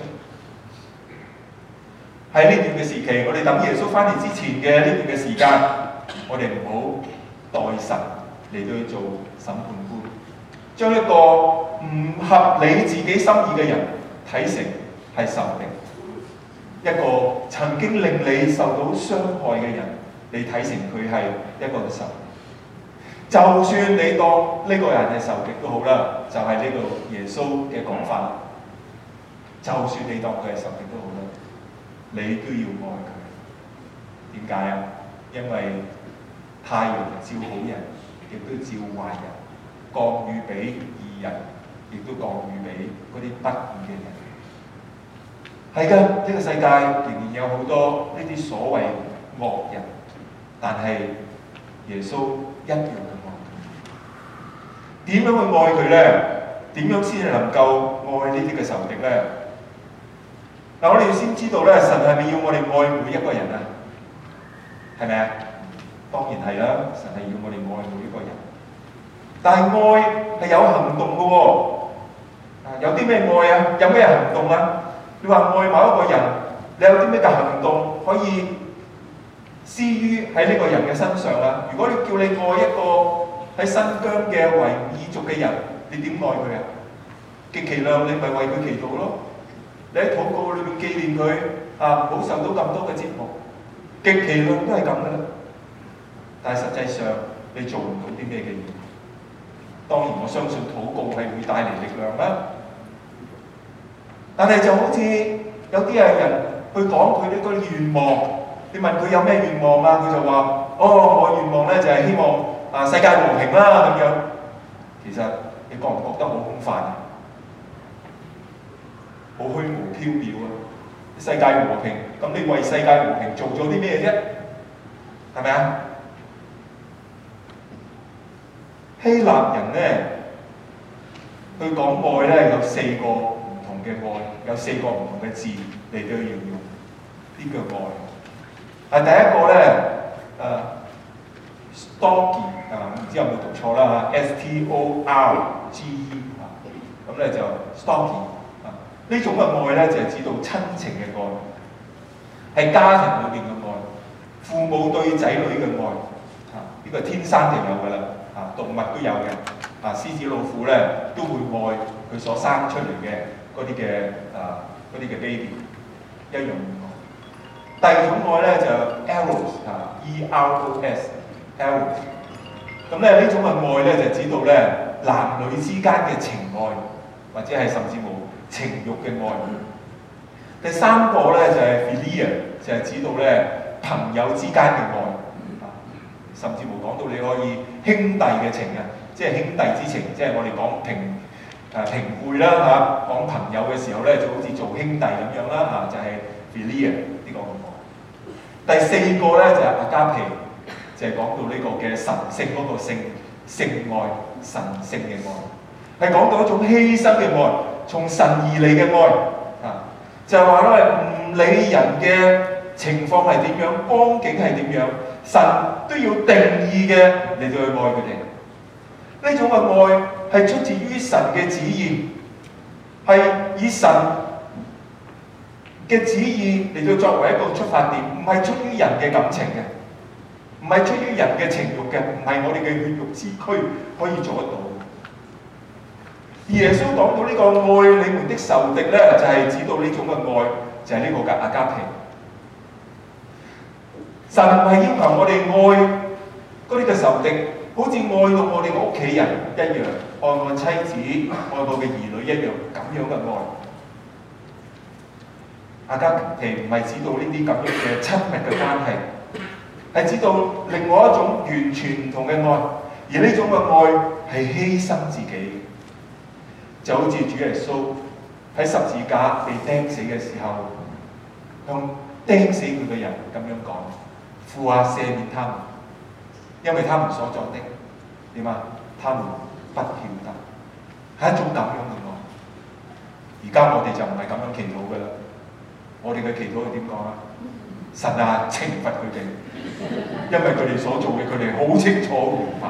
喺呢段嘅時期，我哋等耶穌翻嚟之前嘅呢段嘅時間，我哋唔好代神嚟到去做審判官，將一個唔合理自己心意嘅人睇成係仇敵。一個曾經令你受到傷害嘅人，你睇成佢係一個仇敵。就算你當呢個人係仇敵都好啦，就係、是、呢個耶穌嘅講法。就算你當佢係仇敵都好啦，你都要愛佢。點解啊？因為太陽照好人，亦都照壞人；降雨俾義人，亦都降雨俾嗰啲不義嘅人。係㗎，呢、這個世界仍然有好多呢啲所謂惡人，但係耶穌一樣去愛佢。點樣去愛佢咧？點樣先係能夠愛呢啲嘅仇敵咧？嗱，我哋要先知道咧，神係咪要我哋愛每一個人啊？係咪啊？當然係啦，神係要我哋愛每一個人。但係愛係有行動嘅喎。啊，有啲咩愛啊？有咩行動啊？你話愛某一個人，你有啲咩嘅行動可以施於喺呢個人嘅身上啊？如果你叫你愛一個喺新疆嘅維吾爾族嘅人，你點愛佢啊？極其量你咪為佢祈禱咯。你喺禱告裏面紀念佢啊，唔好受到咁多嘅折磨。極其量都係咁噶啦。但係實際上你做唔到啲咩嘅嘢。當然我相信禱告係會帶嚟力量啦。但係就好似有啲係人去講佢呢個願望，你問佢有咩願望啊？佢就話：哦，我願望咧就係、是、希望啊世界和平啦咁樣。其實你覺唔覺得好空泛啊？好虛無縹緲啊！世界和平，咁你為世界和平做咗啲咩啫？係咪啊？希臘人咧佢講愛咧有四個唔同嘅愛，有四個唔同嘅字嚟到形容呢個愛。啊，第一個咧誒 storge 啊，唔知有冇讀錯啦嚇 ，S T O R G E 啊，咁咧就 storge 啊，呢種嘅愛咧就係指到親情嘅愛，係家庭裏邊嘅愛，父母對仔女嘅愛，啊，呢個天生就有㗎啦，啊，動物都有嘅。啊，獅子老虎咧都會愛佢所生出嚟嘅嗰啲嘅啊嗰啲嘅 baby 一樣愛。第二種愛咧就 eros 啊 ，E R O S eros。咁咧呢種嘅愛咧就指到咧男女之間嘅情愛，或者係甚至乎情慾嘅愛。第三個咧就係 philia，就係指到咧朋友之間嘅愛，啊，甚至乎講到你可以兄弟嘅情啊。即係兄弟之情，即係我哋講平誒平輩啦嚇，講朋友嘅時候咧，就好似做兄弟咁樣啦嚇，就係 philia 呢個愛。第四個咧就係 agape，就係講到呢個嘅神聖嗰個性性愛，神聖嘅愛，係講到一種犧牲嘅愛，從神而嚟嘅愛啊，就係話咧唔理人嘅情況係點樣，光景係點樣，神都要定義嘅嚟到去愛佢哋。呢種嘅愛係出自於神嘅旨意，係以神嘅旨意嚟到作為一個出發點，唔係出於人嘅感情嘅，唔係出於人嘅情慾嘅，唔係我哋嘅血肉之軀可以做得到。而耶穌講到呢個愛你們的仇敵咧，就係指到呢種嘅愛，就係呢個嘅阿加皮。神唔係要求我哋愛嗰啲嘅仇敵。好似愛到我哋嘅屋企人一樣，愛我妻子、愛我嘅兒女一樣，咁樣嘅愛。阿加皮唔係指到呢啲咁樣嘅親密嘅關係，係指到另外一種完全唔同嘅愛。而呢種嘅愛係犧牲自己，就好似主耶穌喺十字架被釘死嘅時候，向釘死佢嘅人咁樣講：父啊，赦免他們。因為他們所作的點啊？他們不曉得，係一種咁樣嘅愛。而家我哋就唔係咁樣祈禱嘅啦。我哋嘅祈禱係點講啊？神啊，懲罰佢哋，因為佢哋所做嘅，佢哋好清楚明白。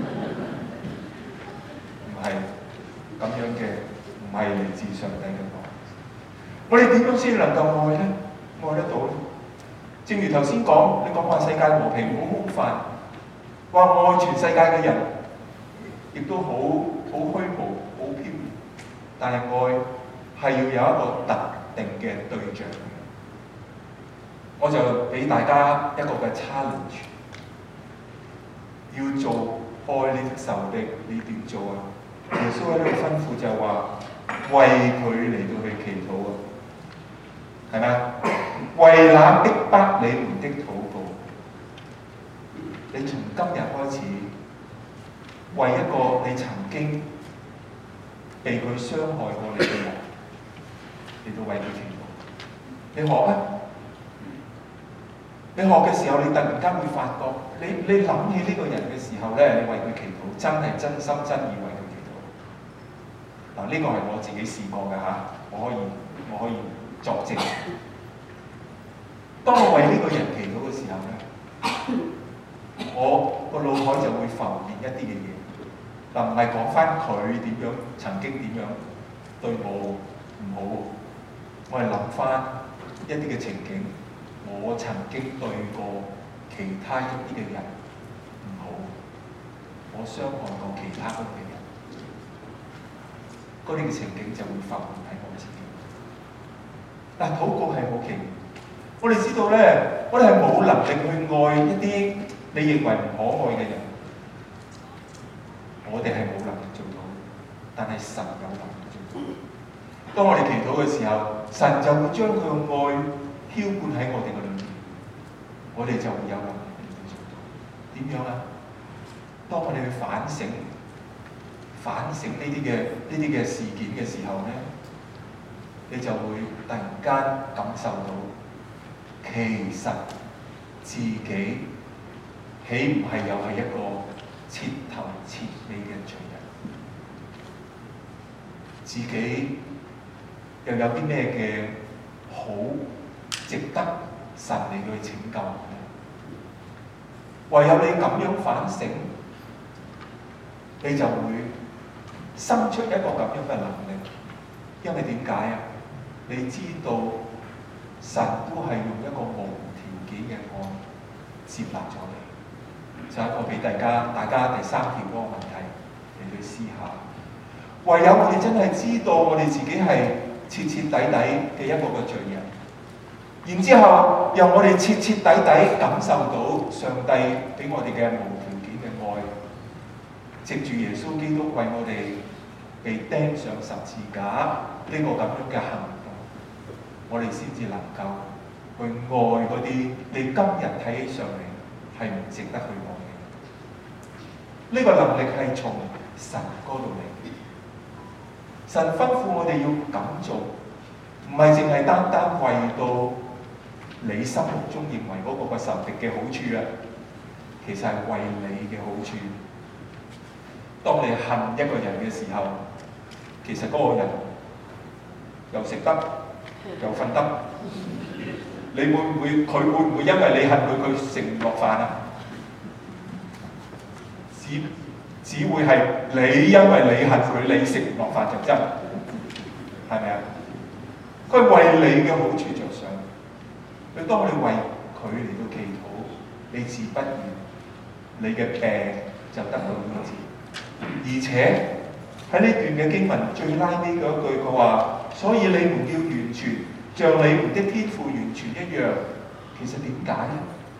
唔係咁樣嘅，唔係嚟自上帝嘅愛。我哋點樣先能夠愛咧？愛得到咧？正如頭先講，你講話世界和平好空泛。話愛全世界嘅人，亦都好好虛無、好飄渺。但係愛係要有一個特定嘅對象。我就俾大家一個嘅 challenge， 要做愛你的仇敵，你點做啊？耶穌喺度吩咐就話，為佢嚟到去祈禱啊，係咪啊？為那逼迫你們的禱告。你從今日開始，為一個你曾經被佢傷害過你嘅人，你都為佢祈禱。你學啊！你學嘅時候，你突然間會發覺，你你諗起呢個人嘅時候咧，你為佢祈禱，真係真心真意為佢祈禱。嗱，呢個係我自己試過嘅嚇，我可以我可以作證。當我為呢個人祈禱嘅時候咧，我個腦海就會浮現一啲嘅嘢，嗱，唔係講翻佢點樣曾經點樣對我唔好，我係諗翻一啲嘅情景，我曾經對過其他一啲嘅人唔好，我傷害過其他嗰啲嘅人，嗰啲嘅情景就會浮現喺我自己。但禱告係好奇，我哋知道咧，我哋係冇能力去愛一啲你認為唔可愛嘅人，我哋係冇能力做到，但係神有能力做到。當我哋祈禱嘅時候，神就會將佢嘅愛澆灌喺我哋嘅裏面，我哋就會有能力去做到。點樣啊？當我哋去反省、反省呢啲嘅呢啲嘅事件嘅時候咧，你就會突然間感受到，其實自己豈唔係又係一個徹頭徹尾嘅罪人？ 自己又有啲咩嘅好值得神嚟去拯救呢？唯有你咁樣反省，你就會生出一個咁樣嘅能力。因為點解啊？你知道神都係用一個無條件嘅愛接納咗你。就一個俾大家大家第三條嗰個問題嚟去思考。唯有我哋真係知道我哋自己係徹徹底底嘅一個嘅罪人，然之後讓我哋徹徹底底感受到上帝俾我哋嘅無條件嘅愛，藉住耶穌基督為我哋被釘上十字架呢個咁樣嘅行動，我哋先至能夠去愛嗰啲你今日睇起上嚟係唔值得去愛嘅。呢個能力係從神嗰度嚟。神吩咐我哋要咁做，唔係淨係單單為到你心目中認為嗰個個仇敵嘅好處啊，其實係為你嘅好處。當你恨一個人嘅時候，其實嗰個人又食得又瞓得，你會唔會佢會唔會因為你恨佢，佢食唔落飯啊？只只會係你因為你恨佢，你食唔落飯就真，係咪啊？佢係為你嘅好處着想。佢當你為佢嚟到祈禱，你自不然你嘅病就得到醫治。而且喺呢段嘅經文最拉尾嗰句，佢話：所以你們要完全，像你們的天父完全一樣。其實點解咧？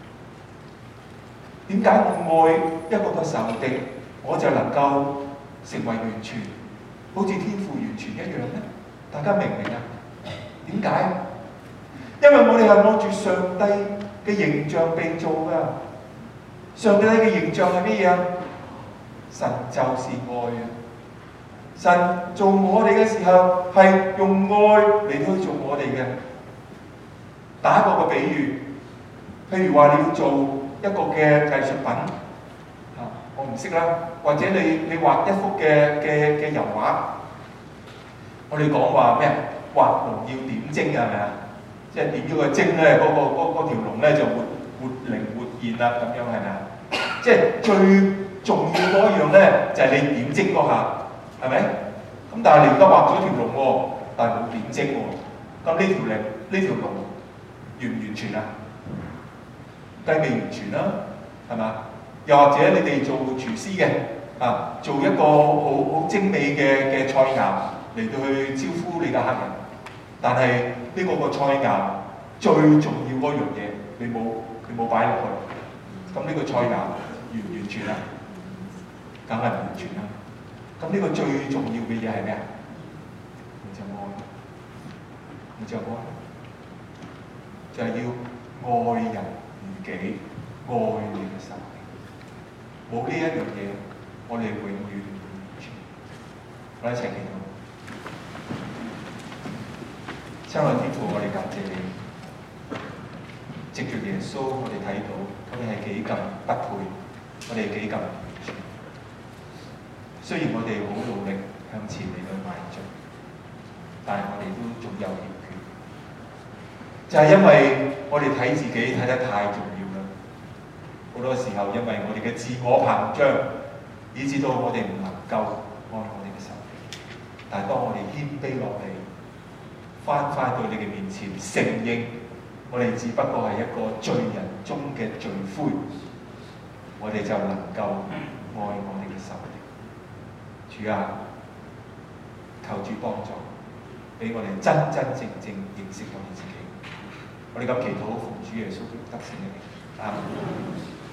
點解我愛一個個仇敵，我就能夠成為完全，好似天父完全一樣咧？大家明唔明啊？點解？因為我哋係按住上帝嘅形象被造噶。上帝嘅形象係咩嘢？神就是愛啊！神做我哋嘅時候係用愛嚟去做我哋嘅。打一個個比喻，譬如話你要做一個嘅藝術品，啊，我唔識啦，或者你你畫一幅嘅嘅嘅油畫，我哋講話咩？畫龍要點睛啊，係咪啊？即係點咗個睛咧，嗰、嗰個嗰嗰條龍咧就活活靈活現啦，咁樣係咪啊？即係最重要嗰一樣咧，就係、是、你點睛嗰下，係咪？咁但係你而家畫咗條龍喎，但係冇點睛喎，咁呢條龍呢條龍完唔完全啊？梗係未完全啦，係嘛？又或者你哋做廚師嘅啊，做一個好好精美嘅嘅菜肴嚟到去招呼你嘅客人，但係呢個個菜肴最重要嗰樣嘢，你冇佢冇擺落去，咁呢個菜肴完唔完全啊？梗係唔完全啦。咁呢個最重要嘅嘢係咩啊？就愛，就愛，就係要愛人如己，愛你嘅仇敵。冇呢一樣嘢，我哋永遠唔會完全。我哋一齊祈禱。親愛天父，我哋感謝你，藉住耶穌，我哋睇到我哋係幾咁不配，我哋係幾咁唔完全。雖然我哋好努力向前嚟去邁進，但係我哋都仲有欠缺，就係、是、因為我哋睇自己睇得太重要啦。好多時候因為我哋嘅自我膨脹，以致到我哋唔能夠愛我哋嘅仇敵。但係當我哋謙卑落嚟，翻返到你嘅面前，承認我哋只不過係一個罪人中嘅罪魁，我哋就能夠愛我哋嘅仇敵。主啊，求主幫助，俾我哋真真正正認識我哋自己。我哋咁祈禱，奉主耶穌基督得勝嘅名，阿門。